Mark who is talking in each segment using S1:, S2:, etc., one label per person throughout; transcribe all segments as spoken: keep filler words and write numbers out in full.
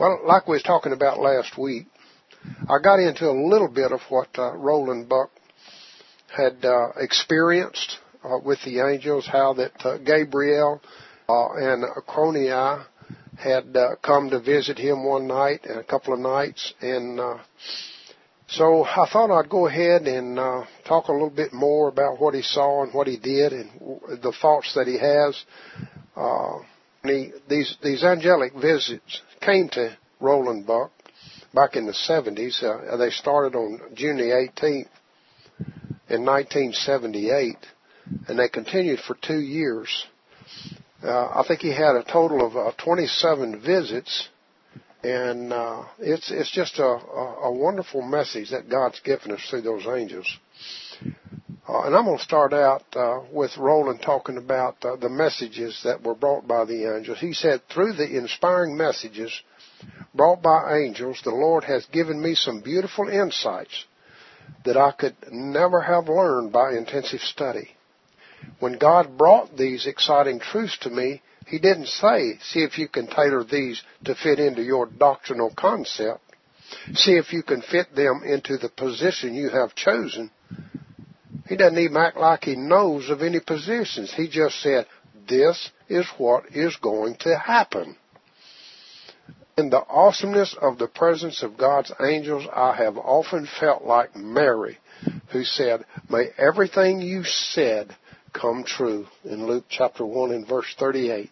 S1: Well, like we was talking about last week, I got into a little bit of what uh, Roland Buck had uh, experienced uh, with the angels, how that uh, Gabriel uh, and Chronii had uh, come to visit him one night and a couple of nights. And uh, so I thought I'd go ahead and uh, talk a little bit more about what he saw and what he did and the thoughts that he has. Uh, he, these, these angelic visits came to Roland Buck back in the seventies. Uh, they started on June the eighteenth in nineteen seventy-eight, and they continued for two years. Uh, I think he had a total of uh, twenty-seven visits, and uh, it's it's just a, a, a wonderful message that God's given us through those angels. Uh, and I'm going to start out uh, with Roland talking about uh, the messages that were brought by the angels. He said, through the inspiring messages brought by angels, the Lord has given me some beautiful insights that I could never have learned by intensive study. When God brought these exciting truths to me, He didn't say, see if you can tailor these to fit into your doctrinal concept. See if you can fit them into the position you have chosen. He doesn't even act like He knows of any positions. He just said, this is what is going to happen. In the awesomeness of the presence of God's angels, I have often felt like Mary, who said, may everything you said come true, in Luke chapter one and verse thirty-eight.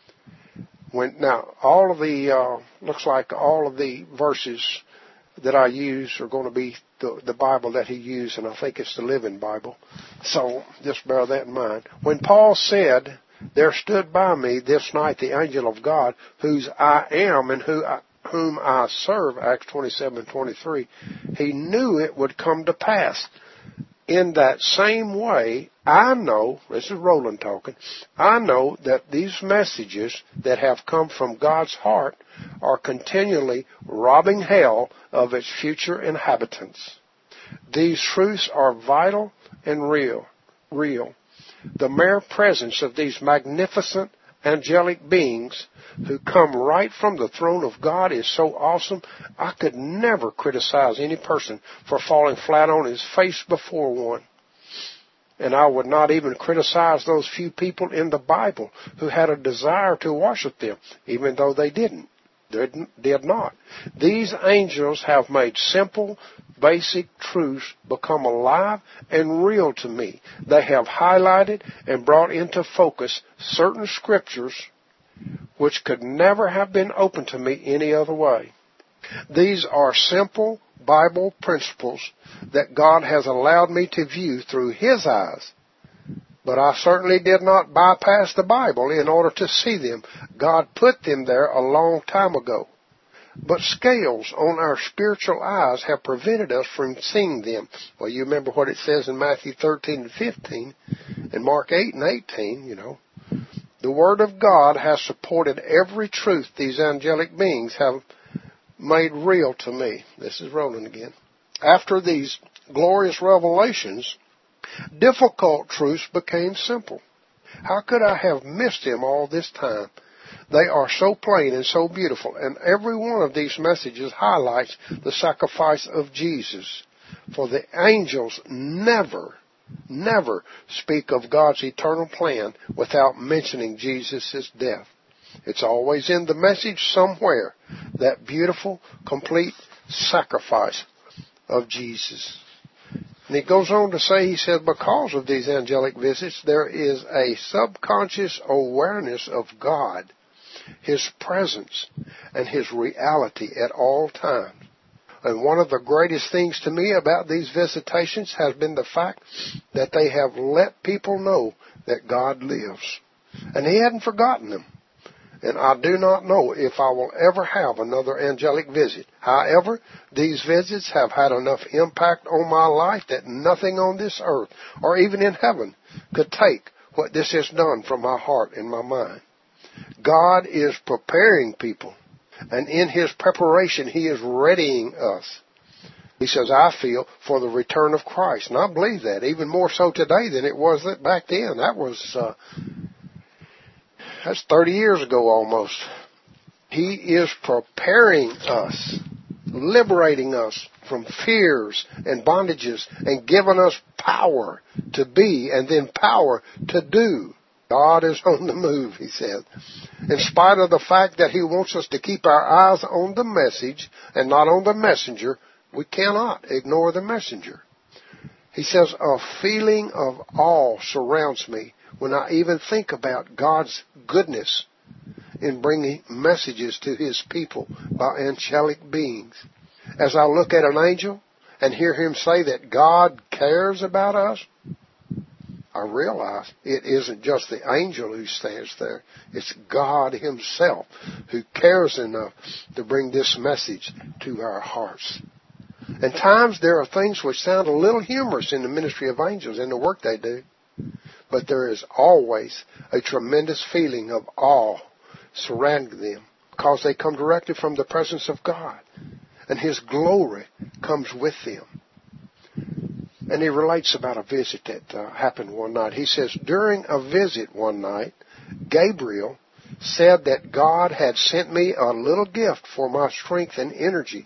S1: When, now, all of the, uh, looks like all of the verses that I use are going to be the, the Bible that he used, and I think it's the Living Bible. So just bear that in mind. When Paul said, there stood by me this night the angel of God, whose I am and who I, whom I serve, Acts twenty-seven twenty-three, he knew it would come to pass. In that same way, I know, this is Roland talking, I know that these messages that have come from God's heart are continually robbing hell of its future inhabitants. These truths are vital and real, real. The mere presence of these magnificent angelic beings who come right from the throne of God is so awesome, I could never criticize any person for falling flat on his face before one. And I would not even criticize those few people in the Bible who had a desire to worship them, even though they didn't. They did not. These angels have made simple, basic truths become alive and real to me. They have highlighted and brought into focus certain scriptures which could never have been open to me any other way. These are simple Bible principles that God has allowed me to view through His eyes. But I certainly did not bypass the Bible in order to see them. God put them there a long time ago. But scales on our spiritual eyes have prevented us from seeing them. Well, you remember what it says in Matthew thirteen and fifteen and Mark eight and eighteen, you know. The Word of God has supported every truth these angelic beings have made real to me. This is Roland again. After these glorious revelations, difficult truths became simple. How could I have missed them all this time? They are so plain and so beautiful, and every one of these messages highlights the sacrifice of Jesus. For the angels never, never speak of God's eternal plan without mentioning Jesus' death. It's always in the message somewhere, that beautiful, complete sacrifice of Jesus. And he goes on to say, he said, because of these angelic visits, there is a subconscious awareness of God, His presence, and His reality at all times. And one of the greatest things to me about these visitations has been the fact that they have let people know that God lives. And He hadn't forgotten them. And I do not know if I will ever have another angelic visit. However, these visits have had enough impact on my life that nothing on this earth or even in heaven could take what this has done from my heart and my mind. God is preparing people, and in His preparation, He is readying us. He says, I feel, for the return of Christ. And I believe that, even more so today than it was back then. That was... Uh, That's thirty years ago almost. He He is preparing us, liberating us from fears and bondages, and giving us power to be and then power to do. God is on the move, he said. In spite of the fact that he wants us to keep our eyes on the message and not on the messenger, we cannot ignore the messenger. He says, a feeling of awe surrounds me when I even think about God's goodness in bringing messages to his people by angelic beings. As I look at an angel and hear him say that God cares about us, I realize it isn't just the angel who stands there. It's God himself who cares enough to bring this message to our hearts. At times there are things which sound a little humorous in the ministry of angels in the work they do. But there is always a tremendous feeling of awe surrounding them because they come directly from the presence of God. And his glory comes with them. And he relates about a visit that uh, happened one night. He says, during a visit one night, Gabriel said that God had sent me a little gift for my strength and energy,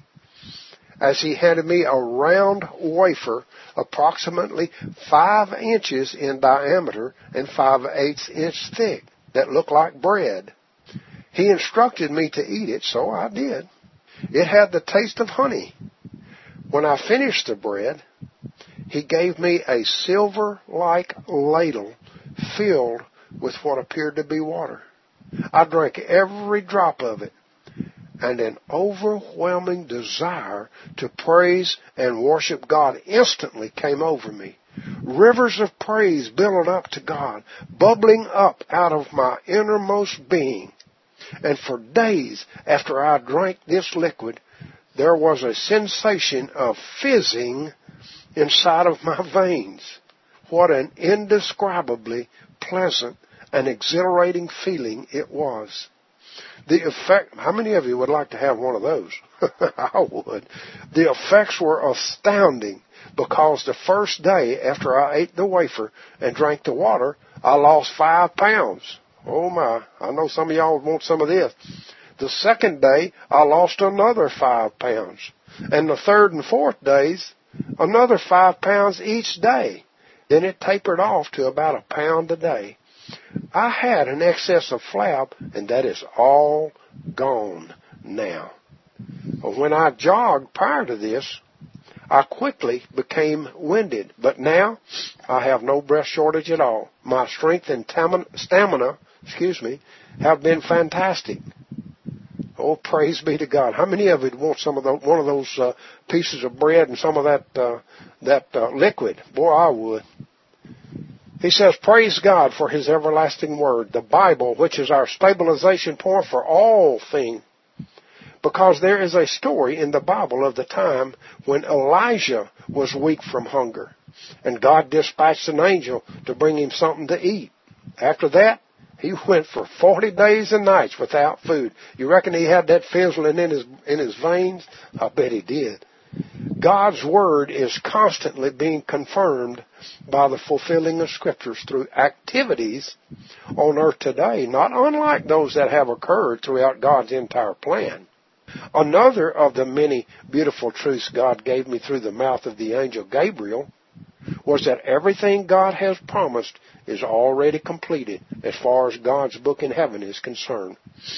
S1: as he handed me a round wafer approximately five inches in diameter and five-eighths inch thick that looked like bread. He instructed me to eat it, so I did. It had the taste of honey. When I finished the bread, he gave me a silver-like ladle filled with what appeared to be water. I drank every drop of it, and an overwhelming desire to praise and worship God instantly came over me. Rivers of praise billowed up to God, bubbling up out of my innermost being. And for days after I drank this liquid, there was a sensation of fizzing inside of my veins. What an indescribably pleasant and exhilarating feeling it was. The effect, how many of you would like to have one of those? I would. The effects were astounding because the first day after I ate the wafer and drank the water, I lost five pounds. Oh my, I know some of y'all want some of this. The second day, I lost another five pounds. And the third and fourth days, another five pounds each day. Then it tapered off to about a pound a day. I had an excess of flab, and that is all gone now. When I jogged prior to this, I quickly became winded, but now I have no breath shortage at all. My strength and stamina, excuse me, have been fantastic. Oh, praise be to God. How many of you want some of the, one of those uh, pieces of bread and some of that uh, that uh, liquid? Boy, I would. He says, praise God for his everlasting word, the Bible, which is our stabilization point for all things. Because there is a story in the Bible of the time when Elijah was weak from hunger, and God dispatched an angel to bring him something to eat. After that, he went for forty days and nights without food. You reckon he had that fizzling in his in his veins? I bet he did. God's word is constantly being confirmed by the fulfilling of scriptures through activities on earth today, not unlike those that have occurred throughout God's entire plan. Another of the many beautiful truths God gave me through the mouth of the angel Gabriel was that everything God has promised is already completed as far as God's book in heaven is concerned.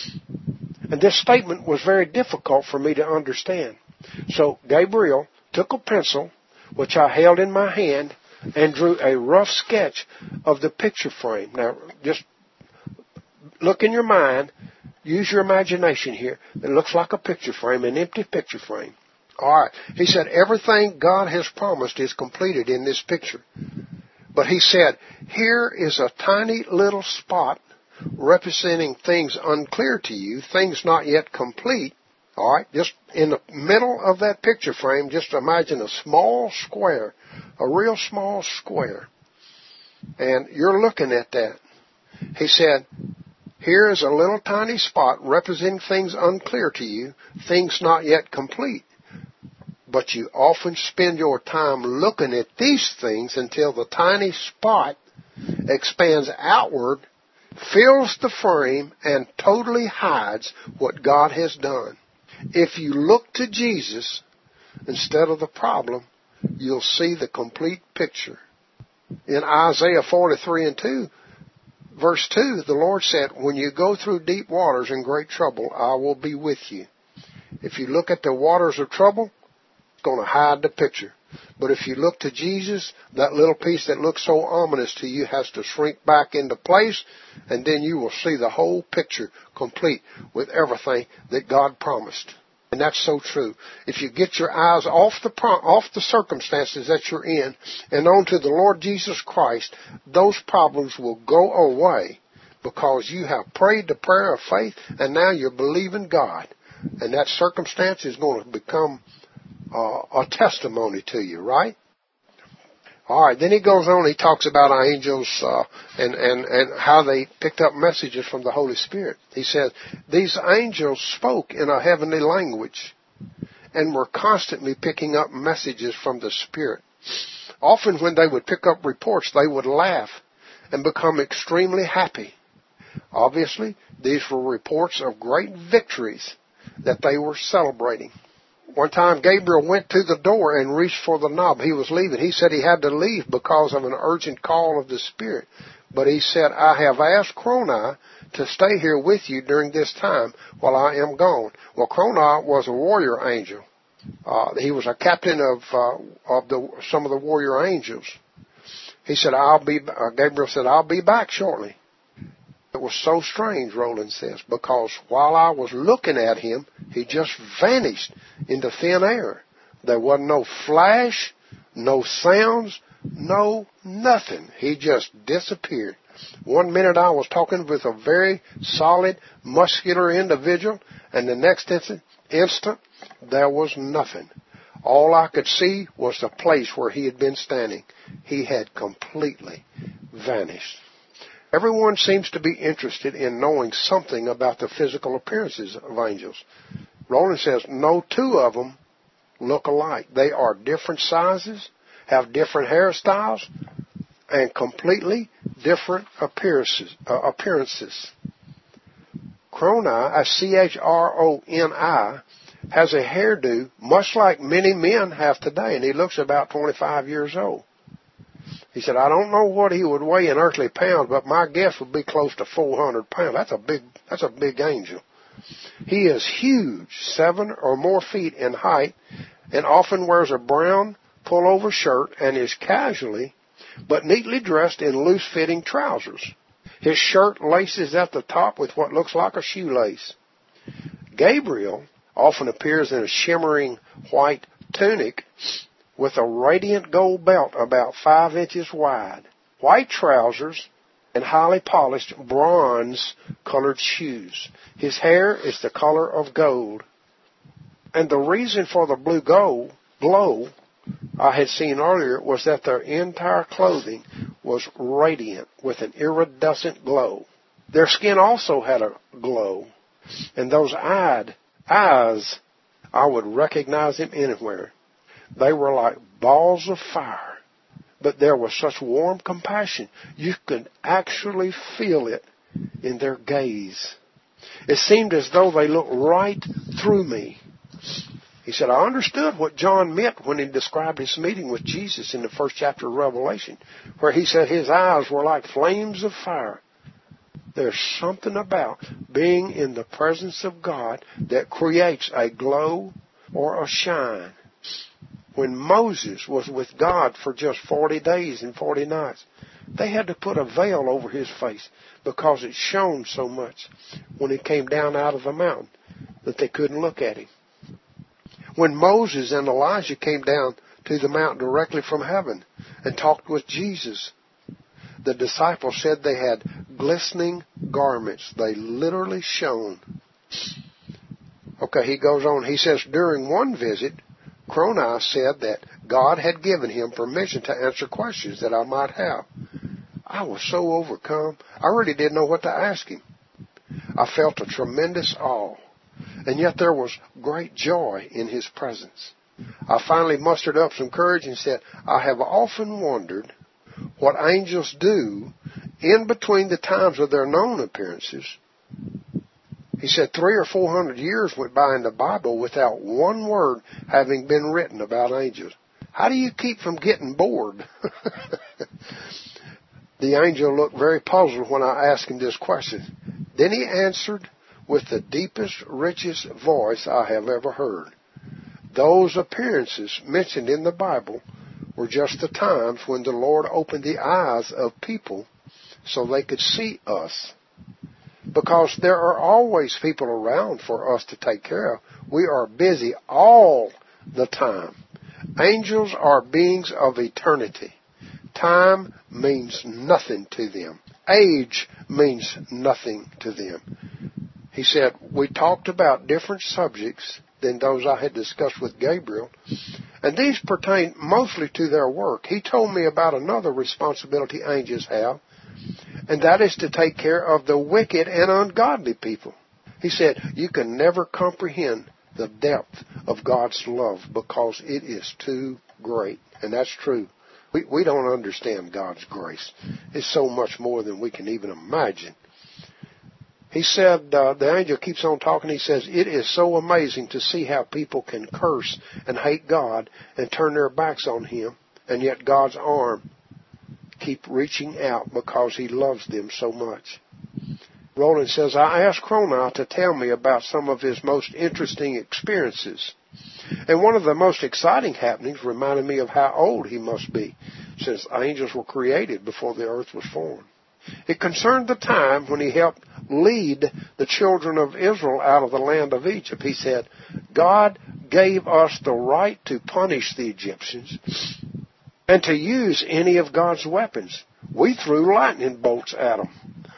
S1: And this statement was very difficult for me to understand. So Gabriel took a pencil, which I held in my hand, and drew a rough sketch of the picture frame. Now, just look in your mind. Use your imagination here. It looks like a picture frame, an empty picture frame. All right. He said everything God has promised is completed in this picture. But he said, here is a tiny little spot representing things unclear to you, things not yet complete. All right. Just in the middle of that picture frame, just imagine a small square, a real small square. And you're looking at that. He said, here is a little tiny spot representing things unclear to you, things not yet complete. But you often spend your time looking at these things until the tiny spot expands outward fills the frame and totally hides what God has done. If you look to Jesus instead of the problem, you'll see the complete picture. In Isaiah forty-three and two, verse two, the Lord said, when you go through deep waters and great trouble, I will be with you. If you look at the waters of trouble, it's going to hide the picture. But if you look to Jesus, that little piece that looks so ominous to you has to shrink back into place, and then you will see the whole picture complete with everything that God promised. And that's so true. If you get your eyes off the off the circumstances that you're in and onto the Lord Jesus Christ, those problems will go away because you have prayed the prayer of faith and now you're believing God. And that circumstance is going to become uh, a testimony to you, right? All right, then he goes on, he talks about our angels uh, and, and, and how they picked up messages from the Holy Spirit. He says, these angels spoke in a heavenly language and were constantly picking up messages from the Spirit. Often when they would pick up reports, they would laugh and become extremely happy. Obviously, these were reports of great victories that they were celebrating. One time, Gabriel went to the door and reached for the knob. He was leaving. He said he had to leave because of an urgent call of the Spirit. But he said, I have asked Chrono to stay here with you during this time while I am gone. Well, Chrono was a warrior angel. Uh, he was a captain of uh, of the some of the warrior angels. He said, I'll be, uh, Gabriel said, I'll be back shortly. It was so strange, Roland says, because while I was looking at him, he just vanished into thin air. There wasn't no flash, no sounds, no nothing. He just disappeared. One minute I was talking with a very solid, muscular individual, and the next instant, instant there was nothing. All I could see was the place where he had been standing. He had completely vanished. Everyone seems to be interested in knowing something about the physical appearances of angels. Roland says no two of them look alike. They are different sizes, have different hairstyles, and completely different appearances. Uh, appearances. Chroni, C H R O N I, has a hairdo much like many men have today, and he looks about twenty-five years old. He said, I don't know what he would weigh in earthly pounds, but my guess would be close to four hundred pounds. That's a big, that's a big angel. He is huge, seven or more feet in height, and often wears a brown pullover shirt and is casually but neatly dressed in loose-fitting trousers. His shirt laces at the top with what looks like a shoelace. Gabriel often appears in a shimmering white tunic with a radiant gold belt about five inches wide, white trousers, and highly polished bronze-colored shoes. His hair is the color of gold. And the reason for the blue gold glow I had seen earlier was that their entire clothing was radiant with an iridescent glow. Their skin also had a glow. And those eyed, eyes, I would recognize them anywhere. They were like balls of fire, but there was such warm compassion. You could actually feel it in their gaze. It seemed as though they looked right through me. He said, I understood what John meant when he described his meeting with Jesus in the first chapter of Revelation, where he said his eyes were like flames of fire. There's something about being in the presence of God that creates a glow or a shine. When Moses was with God for just forty days and forty nights, they had to put a veil over his face because it shone so much when he came down out of the mountain that they couldn't look at him. When Moses and Elijah came down to the mountain directly from heaven and talked with Jesus, the disciples said they had glistening garments. They literally shone. Okay, he goes on. He says, during one visit, Chroni said that God had given him permission to answer questions that I might have. I was so overcome, I really didn't know what to ask him. I felt a tremendous awe, and yet there was great joy in his presence. I finally mustered up some courage and said, I have often wondered what angels do in between the times of their known appearances, he said three or four hundred years went by in the Bible without one word having been written about angels. How do you keep from getting bored? The angel looked very puzzled when I asked him this question. Then he answered with the deepest, richest voice I have ever heard. Those appearances mentioned in the Bible were just the times when the Lord opened the eyes of people so they could see us. Because there are always people around for us to take care of. We are busy all the time. Angels are beings of eternity. Time means nothing to them. Age means nothing to them. He said, we talked about different subjects than those I had discussed with Gabriel, and these pertain mostly to their work. He told me about another responsibility angels have, and that is to take care of the wicked and ungodly people. He said, you can never comprehend the depth of God's love because it is too great. And that's true. We, we don't understand God's grace. It's so much more than we can even imagine. He said, uh, the angel keeps on talking. He says, it is so amazing to see how people can curse and hate God and turn their backs on Him, and yet God's arm keep reaching out because He loves them so much. Roland says, I asked Cronau to tell me about some of his most interesting experiences. And one of the most exciting happenings reminded me of how old he must be, since angels were created before the earth was formed. It concerned the time when he helped lead the children of Israel out of the land of Egypt. He said, God gave us the right to punish the Egyptians and to use any of God's weapons. We threw lightning bolts at them.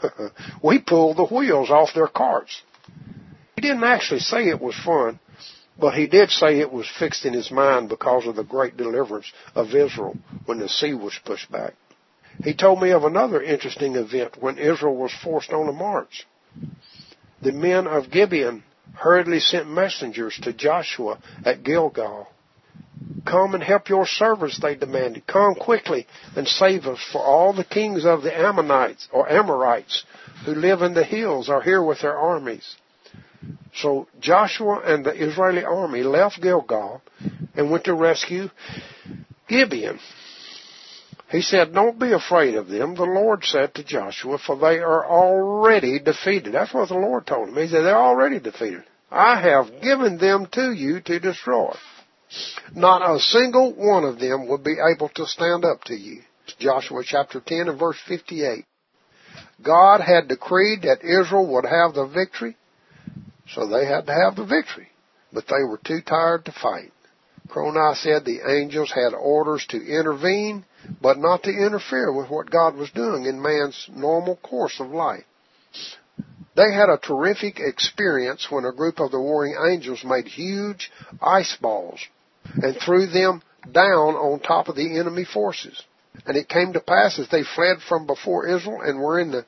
S1: We pulled the wheels off their carts. He didn't actually say it was fun, but he did say it was fixed in his mind because of the great deliverance of Israel when the sea was pushed back. He told me of another interesting event when Israel was forced on a march. The men of Gibeon hurriedly sent messengers to Joshua at Gilgal. Come and help your servants, they demanded. Come quickly and save us, for all the kings of the Ammonites or Amorites who live in the hills are here with their armies. So Joshua and the Israeli army left Gilgal and went to rescue Gibeon. He said, don't be afraid of them, the Lord said to Joshua, for they are already defeated. That's what the Lord told him. He said, they're already defeated. I have given them to you to destroy. Not a single one of them would be able to stand up to you. Joshua chapter ten and verse fifty-eight. God had decreed that Israel would have the victory, so they had to have the victory. But they were too tired to fight. Cronau said the angels had orders to intervene, but not to interfere with what God was doing in man's normal course of life. They had a terrific experience when a group of the warring angels made huge ice balls and threw them down on top of the enemy forces. And it came to pass as they fled from before Israel and were in the,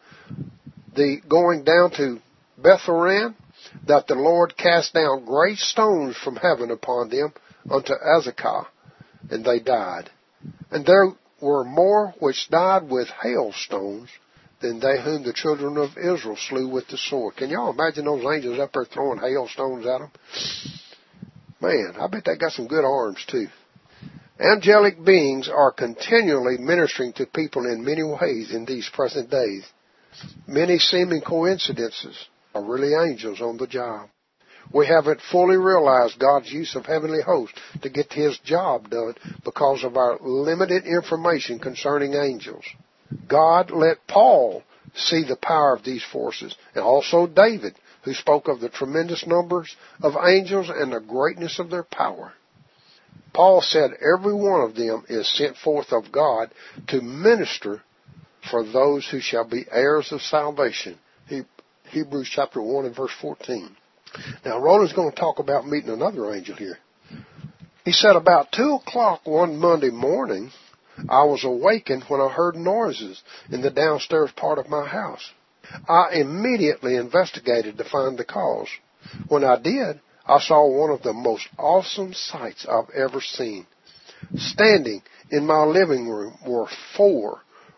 S1: the going down to Beth-horon, that the Lord cast down great stones from heaven upon them unto Azekah, and they died. And there were more which died with hailstones than they whom the children of Israel slew with the sword. Can y'all imagine those angels up there throwing hailstones at them? Man, I bet they got some good arms too. Angelic beings are continually ministering to people in many ways in these present days. Many seeming coincidences are really angels on the job. We haven't fully realized God's use of heavenly hosts to get His job done because of our limited information concerning angels. God let Paul see the power of these forces, and also David, who spoke of the tremendous numbers of angels and the greatness of their power. Paul said every one of them is sent forth of God to minister for those who shall be heirs of salvation. Hebrews chapter one and verse fourteen. Now, Roland's going to talk about meeting another angel here. He said about two o'clock one Monday morning, I was awakened when I heard noises in the downstairs part of my house. I immediately investigated to find the cause. When I did, I saw one of the most awesome sights I've ever seen. Standing in my living room were four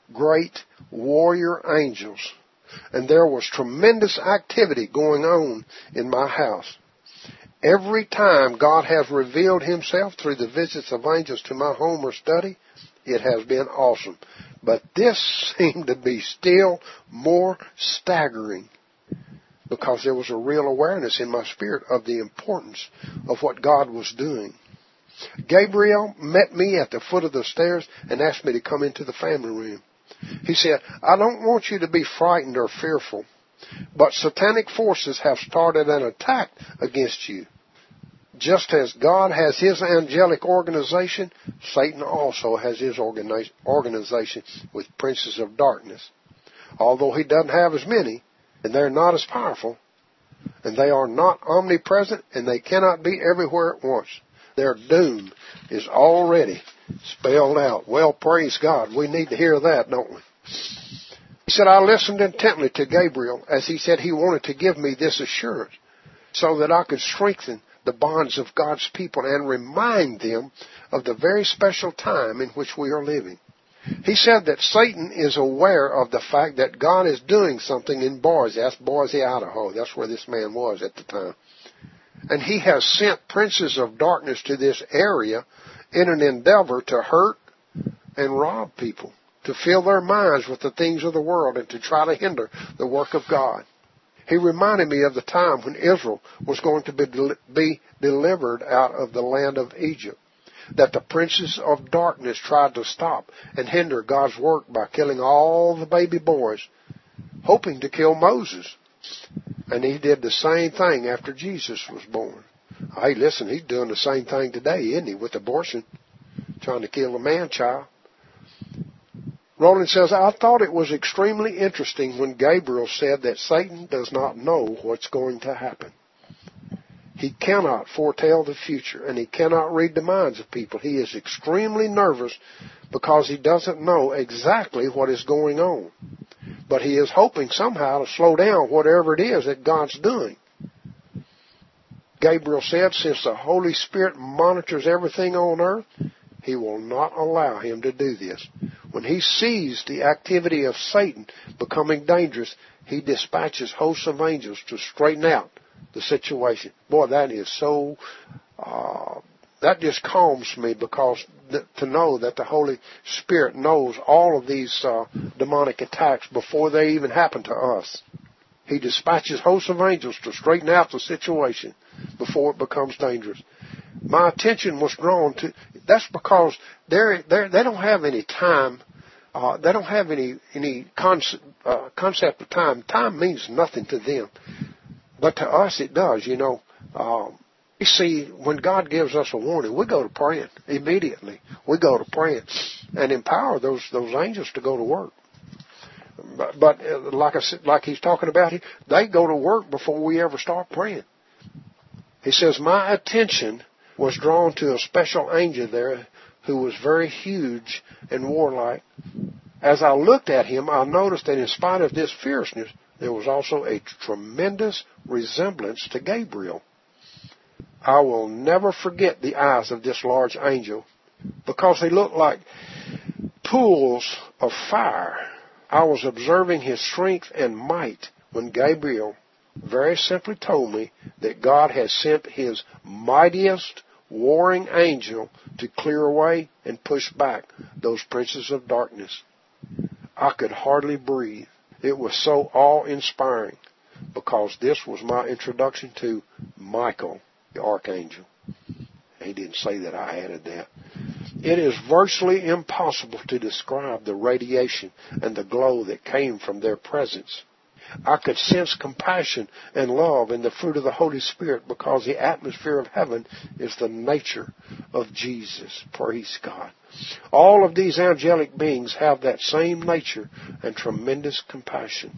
S1: great warrior angels. And there was tremendous activity going on in my house. Every time God has revealed himself through the visits of angels to my home or study, it has been awesome. But this seemed to be still more staggering because there was a real awareness in my spirit of the importance of what God was doing. Gabriel met me at the foot of the stairs and asked me to come into the family room. He said, I don't want you to be frightened or fearful, but satanic forces have started an attack against you. Just as God has his angelic organization, Satan also has his organization with princes of darkness. Although he doesn't have as many, and they're not as powerful, and they are not omnipresent, and they cannot be everywhere at once. Their doom is already spelled out. Well, praise God. We need to hear that, don't we? He said, I listened intently to Gabriel as he said he wanted to give me this assurance so that I could strengthen the bonds of God's people and remind them of the very special time in which we are living. He said that Satan is aware of the fact that God is doing something in Boise. That's Boise, Idaho. That's where this man was at the time. And he has sent princes of darkness to this area in an endeavor to hurt and rob people, to fill their minds with the things of the world and to try to hinder the work of God. He reminded me of the time when Israel was going to be, del- be delivered out of the land of Egypt, that the princes of darkness tried to stop and hinder God's work by killing all the baby boys, hoping to kill Moses. And he did the same thing after Jesus was born. Hey, listen, he's doing the same thing today, isn't he, with abortion, trying to kill a man-child. Roland says, I thought it was extremely interesting when Gabriel said that Satan does not know what's going to happen. He cannot foretell the future, and he cannot read the minds of people. He is extremely nervous because he doesn't know exactly what is going on. But he is hoping somehow to slow down whatever it is that God's doing. Gabriel said, since the Holy Spirit monitors everything on earth, he will not allow him to do this. When he sees the activity of Satan becoming dangerous, he dispatches hosts of angels to straighten out the situation. Boy, that is so, uh, that just calms me because th- to know that the Holy Spirit knows all of these uh, demonic attacks before they even happen to us. He dispatches hosts of angels to straighten out the situation before it becomes dangerous. My attention was drawn to, that's because they're, they're, they don't have any time, uh, they don't have any, any concept, uh, concept of time. Time means nothing to them. But to us it does, you know. Um, you see, when God gives us a warning, we go to praying immediately. We go to praying and empower those, those angels to go to work. But, but uh, like I said, like he's talking about here, they go to work before we ever start praying. He says, my attention was drawn to a special angel there who was very huge and warlike. As I looked at him, I noticed that in spite of this fierceness, there was also a tremendous resemblance to Gabriel. I will never forget the eyes of this large angel because they looked like pools of fire. I was observing his strength and might when Gabriel very simply told me that God has sent his mightiest warring angel to clear away and push back those princes of darkness. I could hardly breathe. It was so awe-inspiring because this was my introduction to Michael, the archangel. He didn't say that, I added that. It is virtually impossible to describe the radiation and the glow that came from their presence. I could sense compassion and love in the fruit of the Holy Spirit because the atmosphere of heaven is the nature of Jesus. Praise God. All of these angelic beings have that same nature and tremendous compassion.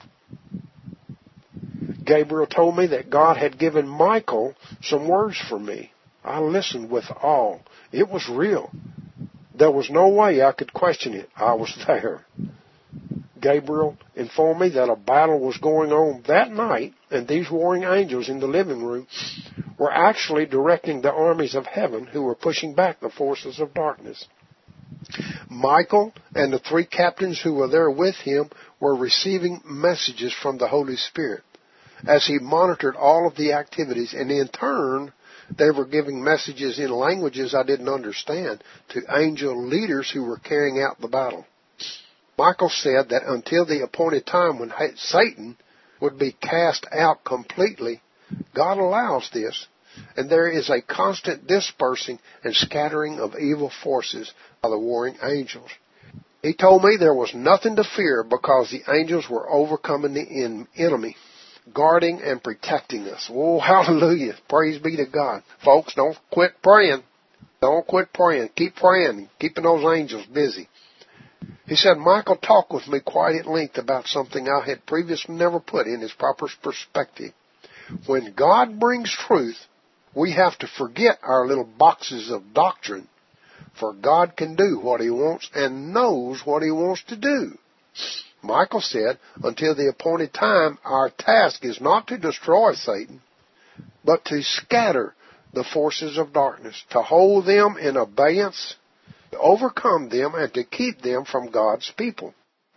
S1: Gabriel told me that God had given Michael some words for me. I listened with awe. It was real. There was no way I could question it. I was there. Gabriel informed me that a battle was going on that night, and these warring angels in the living room were actually directing the armies of heaven who were pushing back the forces of darkness. Michael and the three captains who were there with him were receiving messages from the Holy Spirit as he monitored all of the activities, and in turn, they were giving messages in languages I didn't understand to angel leaders who were carrying out the battle. Michael said that until the appointed time when Satan would be cast out completely, God allows this, and there is a constant dispersing and scattering of evil forces by the warring angels. He told me there was nothing to fear because the angels were overcoming the enemy, guarding and protecting us. Oh, hallelujah. Praise be to God. Folks, don't quit praying. Don't quit praying. Keep praying, keeping those angels busy. He said, Michael talked with me quite at length about something I had previously never put in his proper perspective. When God brings truth, we have to forget our little boxes of doctrine, for God can do what He wants and knows what He wants to do. Michael said, until the appointed time, our task is not to destroy Satan, but to scatter the forces of darkness, to hold them in abeyance, to overcome them, and to keep them from God's people.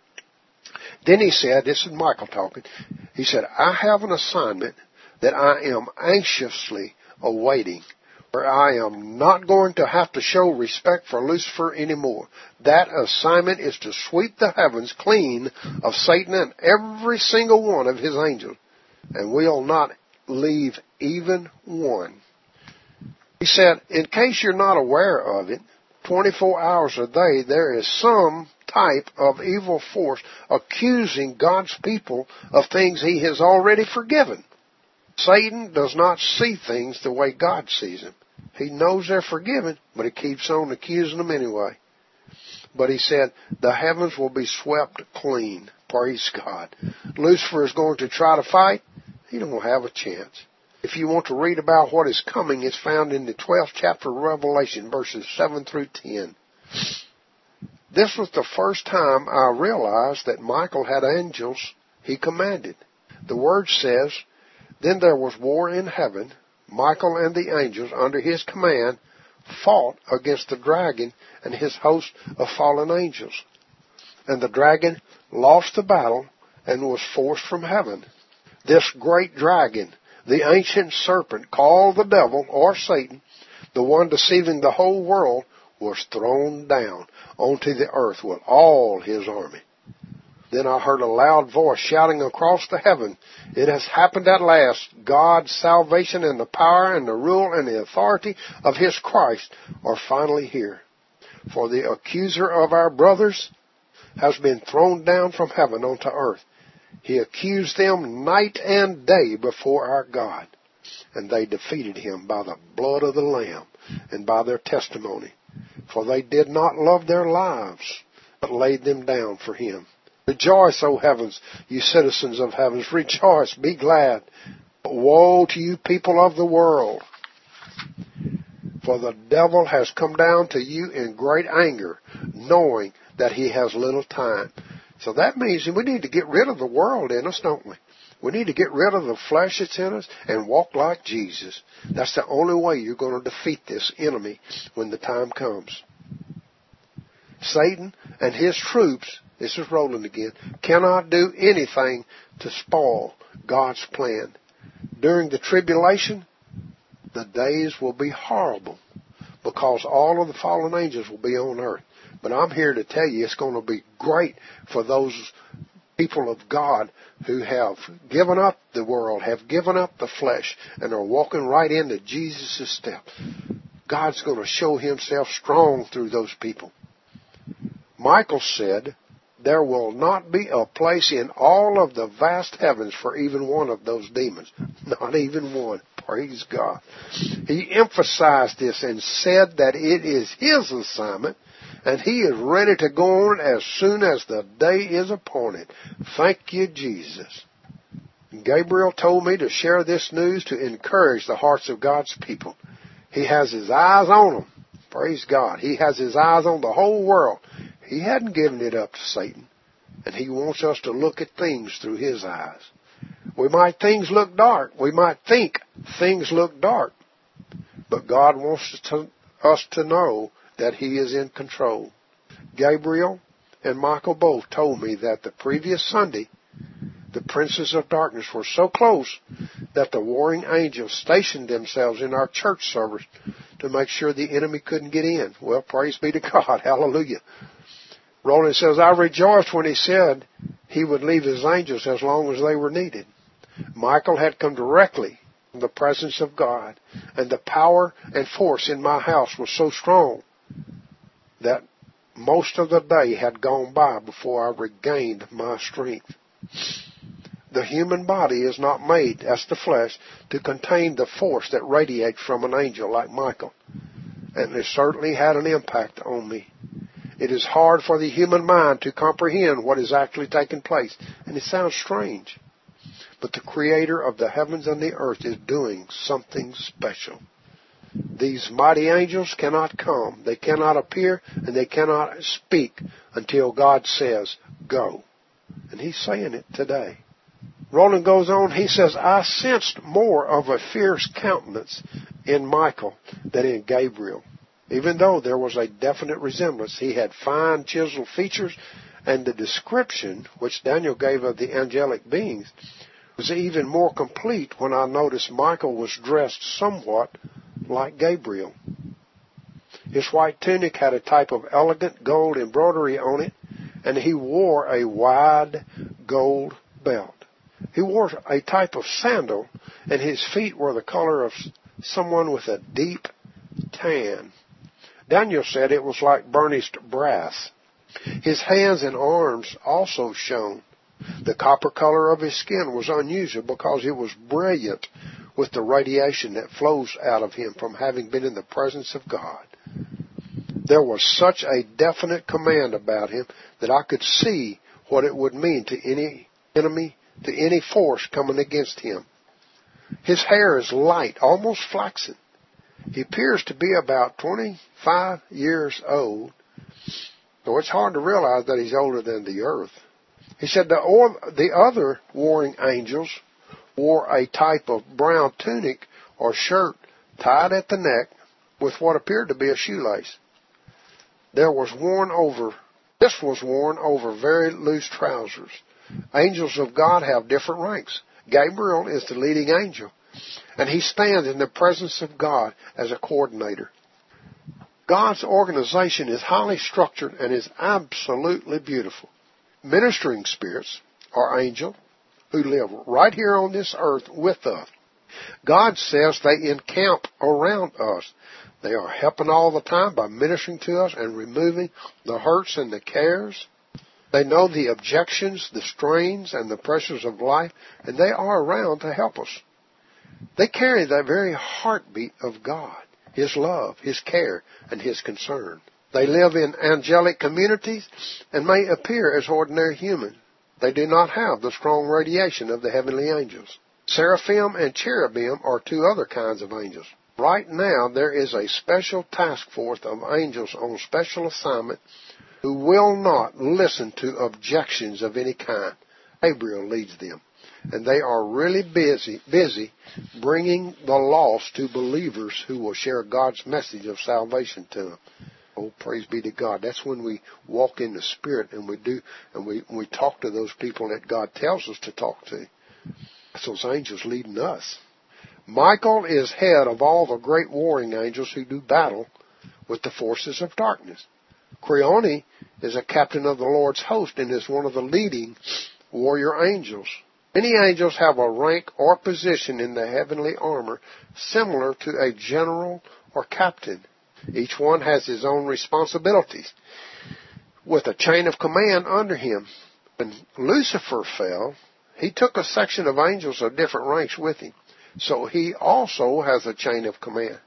S1: Then he said, this is Michael talking, he said, I have an assignment that I am anxiously awaiting, where I am not going to have to show respect for Lucifer anymore. That assignment is to sweep the heavens clean of Satan and every single one of his angels, and we'll not leave even one. He said, in case you're not aware of it, twenty-four hours a day there is some type of evil force accusing God's people of things He has already forgiven. Satan does not see things the way God sees them. He knows they're forgiven, but he keeps on accusing them anyway. But he said, the heavens will be swept clean. Praise God. Lucifer is going to try to fight. He don't have a chance. If you want to read about what is coming, it's found in the twelfth chapter of Revelation, verses seven through ten. This was the first time I realized that Michael had angels he commanded. The word says, then there was war in heaven. Michael and the angels under his command fought against the dragon and his host of fallen angels. And the dragon lost the battle and was forced from heaven. This great dragon, the ancient serpent called the devil or Satan, the one deceiving the whole world, was thrown down onto the earth with all his army. Then I heard a loud voice shouting across the heaven, it has happened at last. God's salvation and the power and the rule and the authority of His Christ are finally here. For the accuser of our brothers has been thrown down from heaven onto earth. He accused them night and day before our God, and they defeated him by the blood of the Lamb and by their testimony. For they did not love their lives, but laid them down for him. Rejoice, O heavens, you citizens of heavens. Rejoice, be glad. But woe to you people of the world, for the devil has come down to you in great anger, knowing that he has little time. So that means we need to get rid of the world in us, don't we? We need to get rid of the flesh that's in us and walk like Jesus. That's the only way you're going to defeat this enemy when the time comes. Satan and his troops, this is Roland again, cannot do anything to spoil God's plan. During the tribulation, the days will be horrible because all of the fallen angels will be on earth. But I'm here to tell you it's going to be great for those people of God who have given up the world, have given up the flesh, and are walking right into Jesus' steps. God's going to show Himself strong through those people. Michael said, there will not be a place in all of the vast heavens for even one of those demons. Not even one. Praise God. He emphasized this and said that it is His assignment, and He is ready to go on as soon as the day is appointed. Thank you, Jesus. Gabriel told me to share this news to encourage the hearts of God's people. He has His eyes on them. Praise God. He has His eyes on the whole world. He hadn't given it up to Satan, and He wants us to look at things through His eyes. We might things look dark. We might think things look dark, but God wants to, us to know that He is in control. Gabriel and Michael both told me that the previous Sunday, the princes of darkness were so close that the warring angels stationed themselves in our church service to make sure the enemy couldn't get in. Well, praise be to God. Hallelujah. Roland says, I rejoiced when he said he would leave his angels as long as they were needed. Michael had come directly from the presence of God, and the power and force in my house was so strong that most of the day had gone by before I regained my strength. The human body is not made, as the flesh, to contain the force that radiates from an angel like Michael. And it certainly had an impact on me. It is hard for the human mind to comprehend what is actually taking place. And it sounds strange. But the Creator of the heavens and the earth is doing something special. These mighty angels cannot come. They cannot appear and they cannot speak until God says, go. And He's saying it today. Roland goes on, he says, I sensed more of a fierce countenance in Michael than in Gabriel. Even though there was a definite resemblance, he had fine chiseled features, and the description which Daniel gave of the angelic beings was even more complete when I noticed Michael was dressed somewhat like Gabriel. His white tunic had a type of elegant gold embroidery on it, and he wore a wide gold belt. He wore a type of sandal, and his feet were the color of someone with a deep tan. Daniel said it was like burnished brass. His hands and arms also shone. The copper color of his skin was unusual because it was brilliant with the radiation that flows out of him from having been in the presence of God. There was such a definite command about him that I could see what it would mean to any enemy, to any force coming against him. His hair is light, almost flaxen. He appears to be about twenty-five years old, so it's hard to realize that he's older than the earth. He said the, or, the other warring angels wore a type of brown tunic or shirt tied at the neck with what appeared to be a shoelace. There was worn over, this was worn over very loose trousers. Angels of God have different ranks. Gabriel is the leading angel, and he stands in the presence of God as a coordinator. God's organization is highly structured and is absolutely beautiful. Ministering spirits are angels who live right here on this earth with us. God says they encamp around us. They are helping all the time by ministering to us and removing the hurts and the cares. They know the objections, the strains, and the pressures of life, and they are around to help us. They carry that very heartbeat of God, His love, His care, and His concern. They live in angelic communities and may appear as ordinary humans. They do not have the strong radiation of the heavenly angels. Seraphim and cherubim are two other kinds of angels. Right now, there is a special task force of angels on special assignment who will not listen to objections of any kind. Gabriel leads them. And they are really busy, busy bringing the lost to believers who will share God's message of salvation to them. Oh, praise be to God. That's when we walk in the Spirit and we do, and we, we talk to those people that God tells us to talk to. That's those angels leading us. Michael is head of all the great warring angels who do battle with the forces of darkness. Creone is a captain of the Lord's host and is one of the leading warrior angels. Many angels have a rank or position in the heavenly armor similar to a general or captain. Each one has his own responsibilities with a chain of command under him. When Lucifer fell, he took a section of angels of different ranks with him. So he also has a chain of command.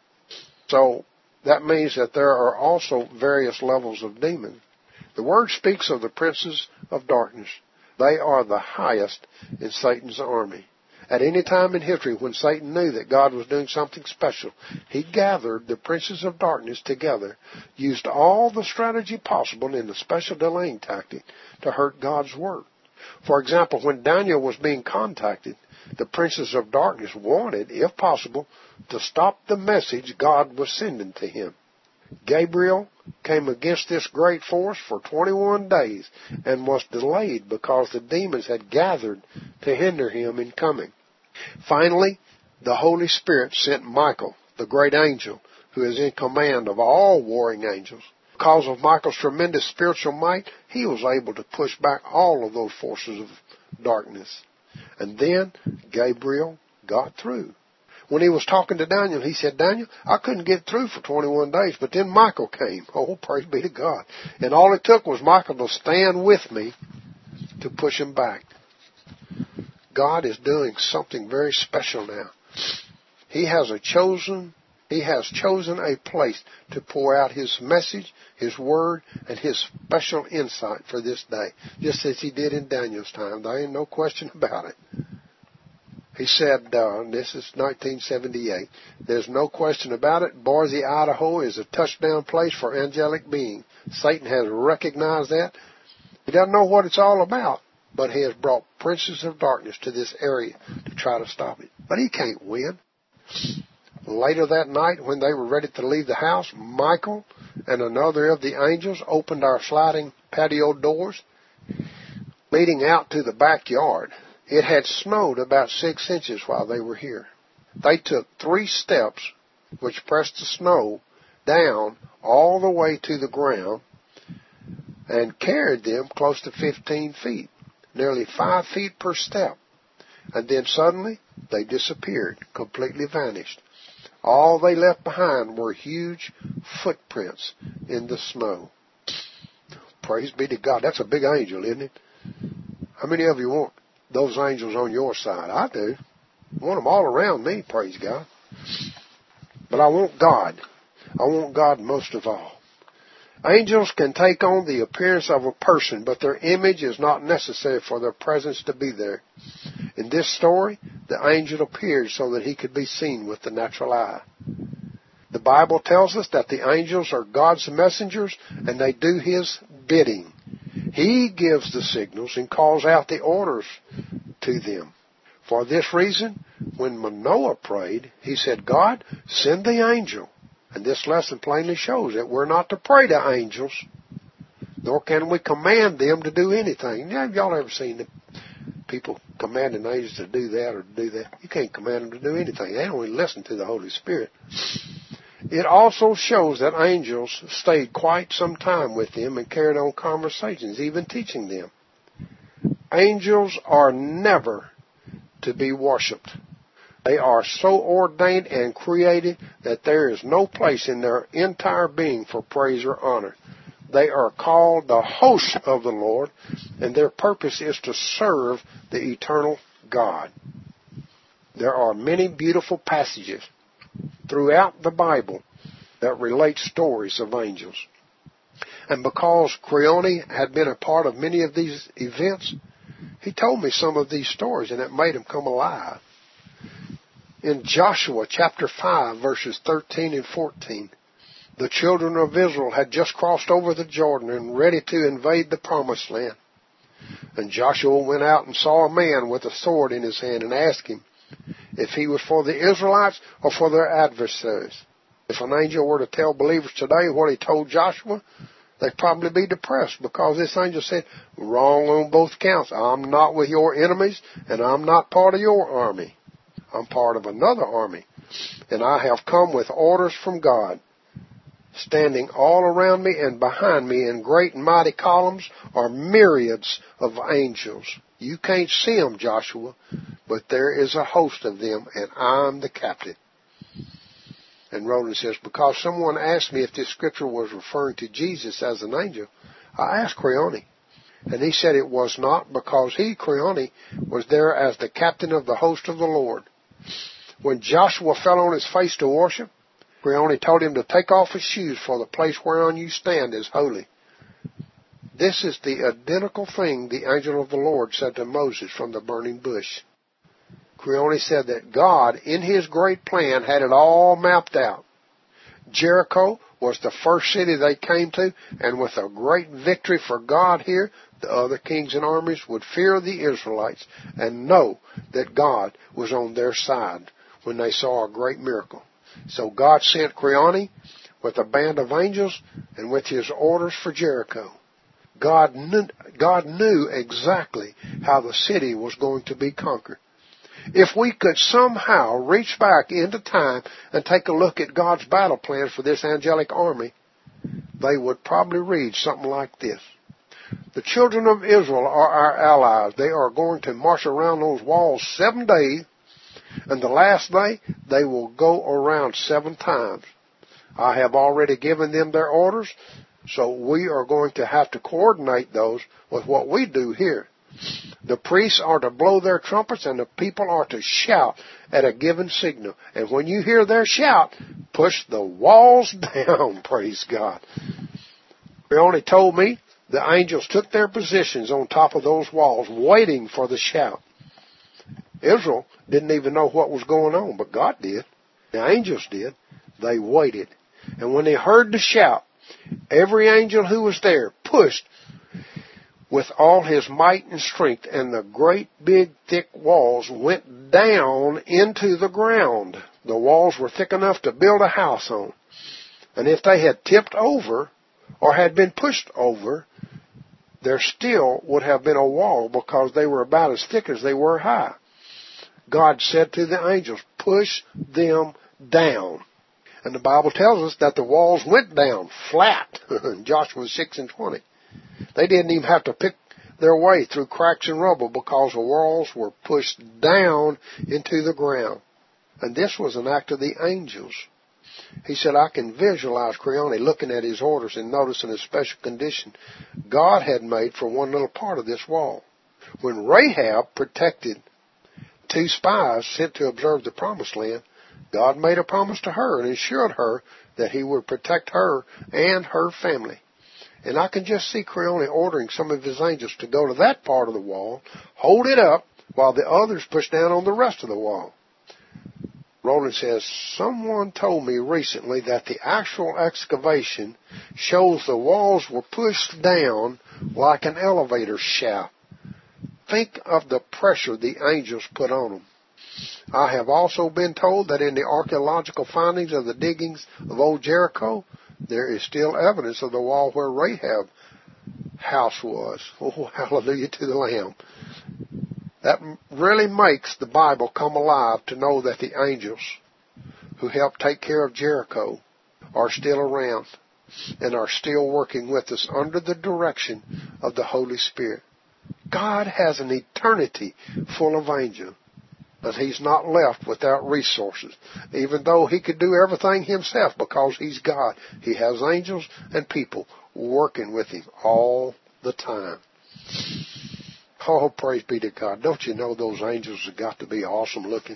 S1: So that means that there are also various levels of demons. The Word speaks of the princes of darkness. They are the highest in Satan's army. At any time in history when Satan knew that God was doing something special, he gathered the princes of darkness together, used all the strategy possible in the special delaying tactic to hurt God's work. For example, when Daniel was being contacted, the princes of darkness wanted, if possible, to stop the message God was sending to him. Gabriel came against this great force for twenty-one days and was delayed because the demons had gathered to hinder him in coming. Finally, the Holy Spirit sent Michael, the great angel, who is in command of all warring angels. Because of Michael's tremendous spiritual might, he was able to push back all of those forces of darkness. And then Gabriel got through. When he was talking to Daniel, he said, Daniel, I couldn't get through for twenty-one days, but then Michael came. Oh, praise be to God. And all it took was Michael to stand with me to push him back. God is doing something very special now. He has a chosen, He has chosen a place to pour out His message, His word, and His special insight for this day, just as He did in Daniel's time. There ain't no question about it. He said, uh, this is nineteen seventy-eight, there's no question about it, Boise, Idaho is a touchdown place for angelic beings. Satan has recognized that. He doesn't know what it's all about, but he has brought princes of darkness to this area to try to stop it. But he can't win. Later that night, when they were ready to leave the house, Michael and another of the angels opened our sliding patio doors, leading out to the backyard. It had snowed about six inches while they were here. They took three steps, which pressed the snow down all the way to the ground and carried them close to fifteen feet, nearly five feet per step. And then suddenly they disappeared, completely vanished. All they left behind were huge footprints in the snow. Praise be to God. That's a big angel, isn't it? How many of you want those angels on your side? I do. I want them all around me, praise God. But I want God. I want God most of all. Angels can take on the appearance of a person, but their image is not necessary for their presence to be there. In this story, the angel appeared so that he could be seen with the natural eye. The Bible tells us that the angels are God's messengers and they do His bidding. He gives the signals and calls out the orders to them. For this reason, when Manoah prayed, he said, God, send the angel. And this lesson plainly shows that we're not to pray to angels, nor can we command them to do anything. Have y'all ever seen the people commanding angels to do that or to do that? You can't command them to do anything. They don't even listen to the Holy Spirit. It also shows that angels stayed quite some time with them and carried on conversations, even teaching them. Angels are never to be worshipped. They are so ordained and created that there is no place in their entire being for praise or honor. They are called the hosts of the Lord, and their purpose is to serve the eternal God. There are many beautiful passages throughout the Bible that relate stories of angels. And because Creone had been a part of many of these events, he told me some of these stories, and it made him come alive. In Joshua chapter five, verses thirteen and fourteen, the children of Israel had just crossed over the Jordan and ready to invade the promised land. And Joshua went out and saw a man with a sword in his hand and asked him if he was for the Israelites or for their adversaries. If an angel were to tell believers today what he told Joshua, they'd probably be depressed, because this angel said, wrong on both counts. I'm not with your enemies, and I'm not part of your army. I'm part of another army, and I have come with orders from God. Standing all around me and behind me in great and mighty columns are myriads of angels. You can't see them, Joshua, but there is a host of them, and I'm the captain. And Roland says, because someone asked me if this scripture was referring to Jesus as an angel, I asked Creone. And he said it was not, because he, Creone, was there as the captain of the host of the Lord. When Joshua fell on his face to worship, Creone told him to take off his shoes, for the place whereon you stand is holy. This is the identical thing the angel of the Lord said to Moses from the burning bush. Creone said that God, in His great plan, had it all mapped out. Jericho was the first city they came to, and with a great victory for God here, the other kings and armies would fear the Israelites and know that God was on their side when they saw a great miracle. So God sent Creone with a band of angels and with his orders for Jericho. God knew, God knew exactly how the city was going to be conquered. If we could somehow reach back into time and take a look at God's battle plans for this angelic army, they would probably read something like this. The children of Israel are our allies. They are going to march around those walls seven days, and the last day they will go around seven times. I have already given them their orders, so we are going to have to coordinate those with what we do here. The priests are to blow their trumpets, and the people are to shout at a given signal. And when you hear their shout, push the walls down, praise God. He only told me the angels took their positions on top of those walls, waiting for the shout. Israel didn't even know what was going on, but God did. The angels did. They waited. And when they heard the shout, every angel who was there pushed with all his might and strength, and the great big thick walls went down into the ground. The walls were thick enough to build a house on. And if they had tipped over or had been pushed over, there still would have been a wall because they were about as thick as they were high. God said to the angels, push them down. And the Bible tells us that the walls went down flat in Joshua six and twenty. They didn't even have to pick their way through cracks and rubble because the walls were pushed down into the ground. And this was an act of the angels. He said, I can visualize Creone looking at his orders and noticing a special condition God had made for one little part of this wall. When Rahab protected two spies sent to observe the promised land, God made a promise to her and assured her that he would protect her and her family. And I can just see Creone ordering some of his angels to go to that part of the wall, hold it up, while the others push down on the rest of the wall. Roland says, someone told me recently that the actual excavation shows the walls were pushed down like an elevator shaft. Think of the pressure the angels put on them. I have also been told that in the archaeological findings of the diggings of old Jericho, there is still evidence of the wall where Rahab's house was. Oh, hallelujah to the Lamb. That really makes the Bible come alive to know that the angels who helped take care of Jericho are still around and are still working with us under the direction of the Holy Spirit. God has an eternity full of angels, but he's not left without resources. Even though he could do everything himself because he's God, he has angels and people working with him all the time. Oh, praise be to God. Don't you know those angels have got to be awesome looking?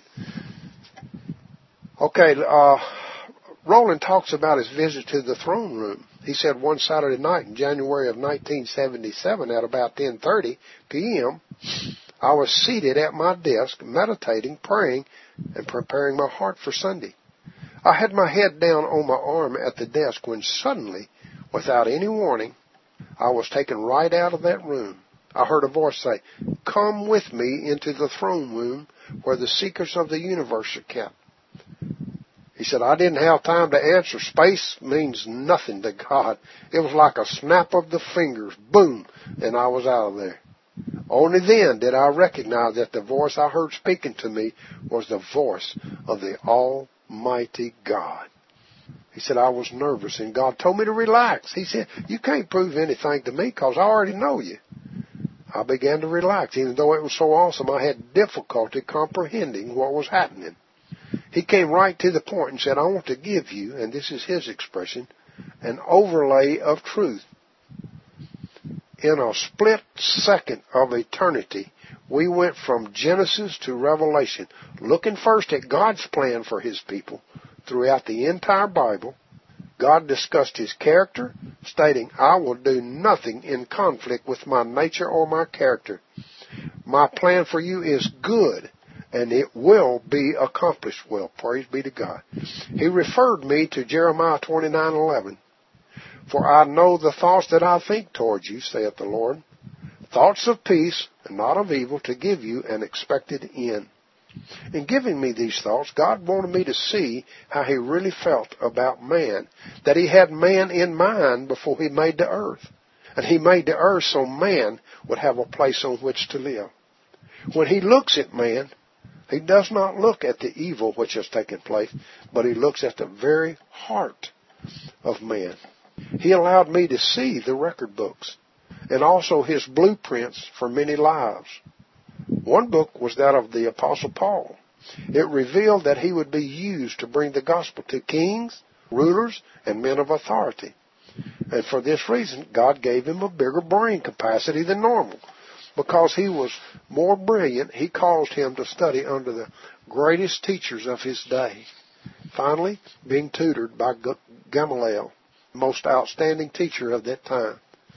S1: Okay, uh, Roland talks about his visit to the throne room. He said one Saturday night in January of nineteen seventy-seven at about ten thirty p.m., I was seated at my desk, meditating, praying, and preparing my heart for Sunday. I had my head down on my arm at the desk when suddenly, without any warning, I was taken right out of that room. I heard a voice say, "Come with me into the throne room where the secrets of the universe are kept." He said, I didn't have time to answer. Space means nothing to God. It was like a snap of the fingers, boom, and I was out of there. Only then did I recognize that the voice I heard speaking to me was the voice of the Almighty God. He said, I was nervous, and God told me to relax. He said, you can't prove anything to me because I already know you. I began to relax. Even though it was so awesome, I had difficulty comprehending what was happening. He came right to the point and said, I want to give you, and this is his expression, an overlay of truth. In a split second of eternity, we went from Genesis to Revelation, looking first at God's plan for his people throughout the entire Bible. God discussed his character, stating, I will do nothing in conflict with my nature or my character. My plan for you is good, and it will be accomplished well. Praise be to God. He referred me to Jeremiah twenty-nine eleven. For I know the thoughts that I think towards you, saith the Lord, thoughts of peace and not of evil, to give you an expected end. In giving me these thoughts, God wanted me to see how He really felt about man, that He had man in mind before He made the earth. And He made the earth so man would have a place on which to live. When He looks at man, He does not look at the evil which has taken place, but He looks at the very heart of man. He allowed me to see the record books and also His blueprints for many lives. One book was that of the Apostle Paul. It revealed that he would be used to bring the gospel to kings, rulers, and men of authority. And for this reason, God gave him a bigger brain capacity than normal. Because he was more brilliant, He caused him to study under the greatest teachers of his day. Finally, being tutored by Gamaliel, the most outstanding teacher of that time.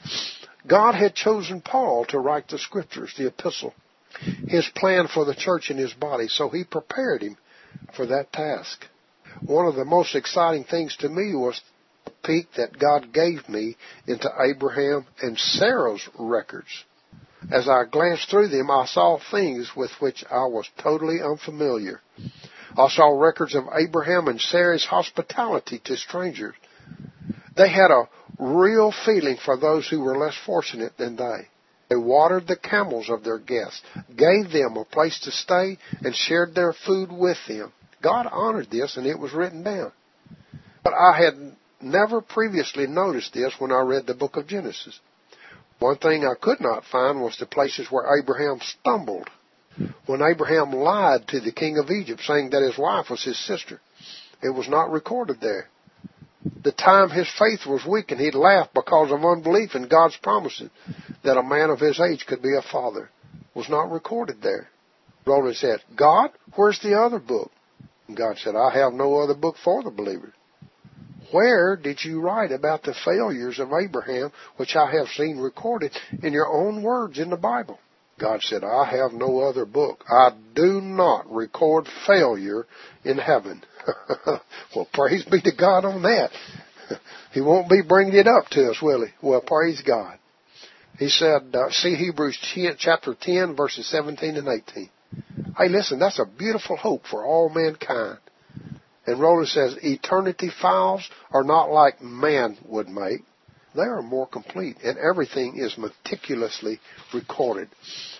S1: God had chosen Paul to write the scriptures, the epistle, His plan for the church in His body, so He prepared him for that task. One of the most exciting things to me was the peek that God gave me into Abraham and Sarah's records. As I glanced through them, I saw things with which I was totally unfamiliar. I saw records of Abraham and Sarah's hospitality to strangers. They had a real feeling for those who were less fortunate than they. They watered the camels of their guests, gave them a place to stay, and shared their food with them. God honored this, and it was written down. But I had never previously noticed this when I read the book of Genesis. One thing I could not find was the places where Abraham stumbled. When Abraham lied to the king of Egypt, saying that his wife was his sister, it was not recorded there. The time his faith was weak and he'd laughed because of unbelief in God's promises that a man of his age could be a father was not recorded there. Roland said, God, where's the other book? And God said, I have no other book for the believer. Where did you write about the failures of Abraham, which I have seen recorded in your own words in the Bible? God said, I have no other book. I do not record failure in heaven. Well, praise be to God on that. He won't be bringing it up to us, will He? Well, praise God. He said, uh, see Hebrews chapter ten, verses seventeen and eighteen. Hey, listen, that's a beautiful hope for all mankind. And Roland says, eternity files are not like man would make. They are more complete, and everything is meticulously recorded.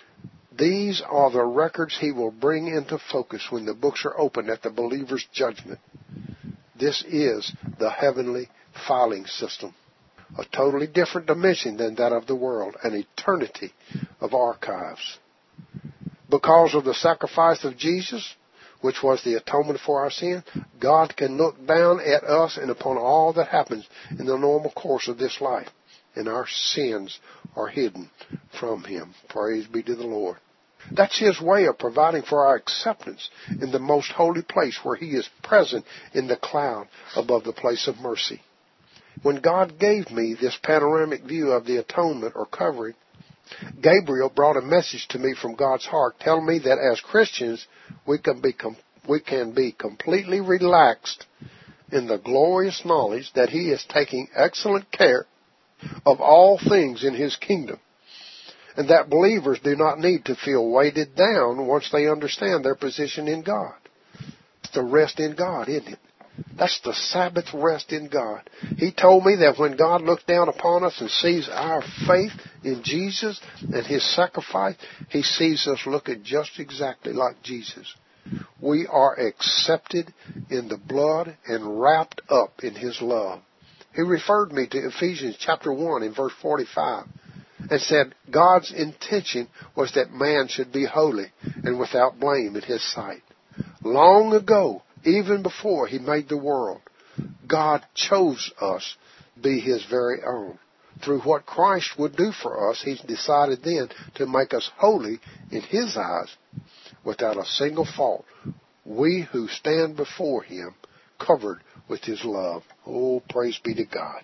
S1: These are the records He will bring into focus when the books are opened at the believer's judgment. This is the heavenly filing system, a totally different dimension than that of the world, an eternity of archives. Because of the sacrifice of Jesus, which was the atonement for our sin, God can look down at us and upon all that happens in the normal course of this life, and our sins are hidden from Him. Praise be to the Lord. That's His way of providing for our acceptance in the most holy place where He is present in the cloud above the place of mercy. When God gave me this panoramic view of the atonement or covering, Gabriel brought a message to me from God's heart telling me that as Christians we can be com- we can be completely relaxed in the glorious knowledge that He is taking excellent care of all things in His kingdom, and that believers do not need to feel weighted down once they understand their position in God. It's the rest in God, isn't it? That's the Sabbath rest in God. He told me that when God looks down upon us and sees our faith in Jesus and His sacrifice, He sees us looking just exactly like Jesus. We are accepted in the blood and wrapped up in His love. He referred me to Ephesians chapter one in verse forty-five and said God's intention was that man should be holy and without blame in His sight. Long ago, even before He made the world, God chose us to be His very own. Through what Christ would do for us, He decided then to make us holy in His eyes without a single fault. We who stand before Him covered with His love. Oh, praise be to God.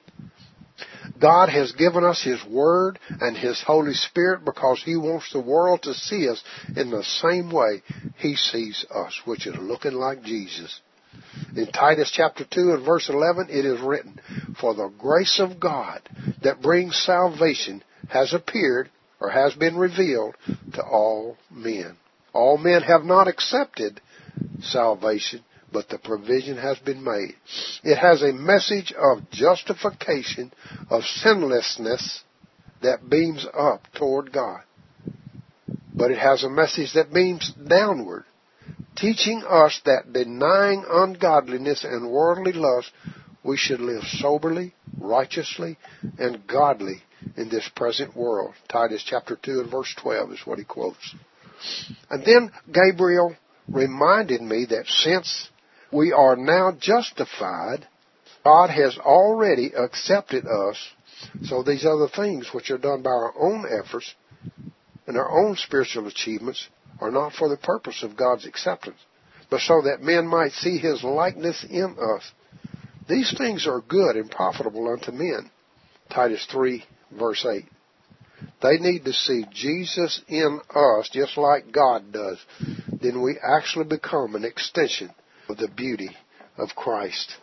S1: God has given us His Word and His Holy Spirit because He wants the world to see us in the same way He sees us, which is looking like Jesus. In Titus chapter two and verse eleven, it is written, for the grace of God that brings salvation has appeared or has been revealed to all men. All men have not accepted salvation, but the provision has been made. It has a message of justification, of sinlessness that beams up toward God. But it has a message that beams downward, teaching us that denying ungodliness and worldly lust, we should live soberly, righteously, and godly in this present world. Titus chapter two and verse twelve is what he quotes. And then Gabriel reminded me that since we are now justified, God has already accepted us. So these other things which are done by our own efforts and our own spiritual achievements are not for the purpose of God's acceptance, but so that men might see His likeness in us. These things are good and profitable unto men. Titus three, verse eight. They need to see Jesus in us just like God does. Then we actually become an extension of the beauty of Christ.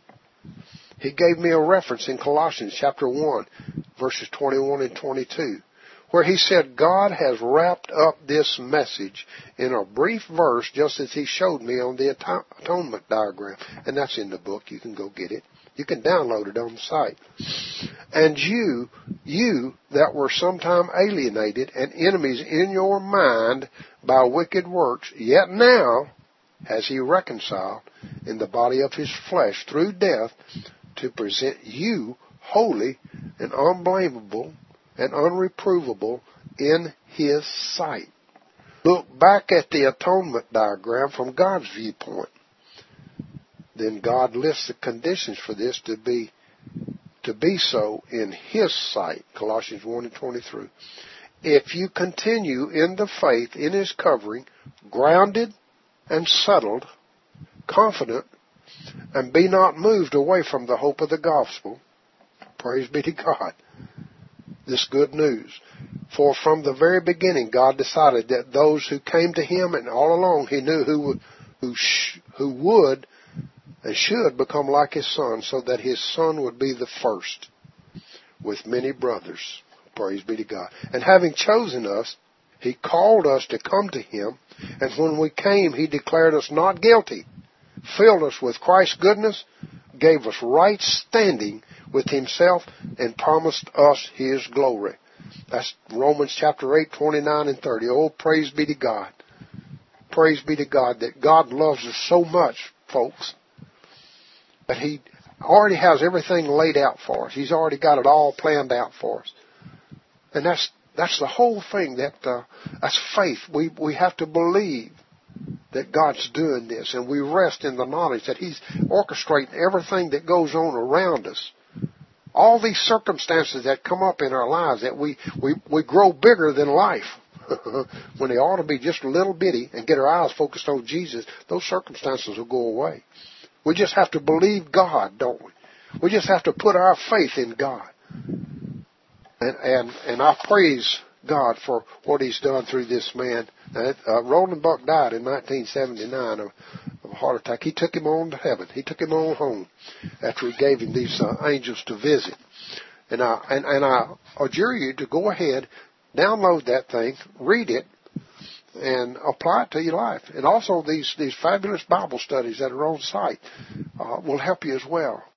S1: He gave me a reference in Colossians chapter one, verses twenty-one and twenty-two, where he said God has wrapped up this message in a brief verse just as he showed me on the atonement diagram. And that's in the book. You can go get it. You can download it on the site. And you, you that were sometime alienated and enemies in your mind by wicked works, yet now has he reconciled in the body of his flesh through death to present you holy and unblameable and unreprovable in his sight. Look back at the atonement diagram from God's viewpoint. Then God lists the conditions for this to be to be so in his sight. Colossians one and twenty-three. If you continue in the faith, in his covering, grounded and settled, confident, and be not moved away from the hope of the gospel. Praise be to God. This good news. For from the very beginning, God decided that those who came to him, and all along he knew who would, who, sh- who would and should become like his son, so that his son would be the first with many brothers. Praise be to God. And having chosen us, he called us to come to him, and when we came, he declared us not guilty, filled us with Christ's goodness, gave us right standing with himself, and promised us his glory. That's Romans chapter eight, twenty-nine and thirty. Oh, praise be to God. Praise be to God that God loves us so much, folks, that he already has everything laid out for us. He's already got it all planned out for us. And that's that's the whole thing. That uh, that's faith. We we have to believe that God's doing this, and we rest in the knowledge that he's orchestrating everything that goes on around us. All these circumstances that come up in our lives, that we, we, we grow bigger than life when they ought to be just a little bitty, and get our eyes focused on Jesus, those circumstances will go away. We just have to believe God, don't we? We just have to put our faith in God. And and, and I praise God for what he's done through this man. Uh, Roland Buck died in nineteen seventy-nine of, of a heart attack. He took him on to heaven. He took him on home after he gave him these uh, angels to visit. And I, and, and I adjure you to go ahead, download that thing, read it, and apply it to your life. And also these, these fabulous Bible studies that are on site uh, will help you as well.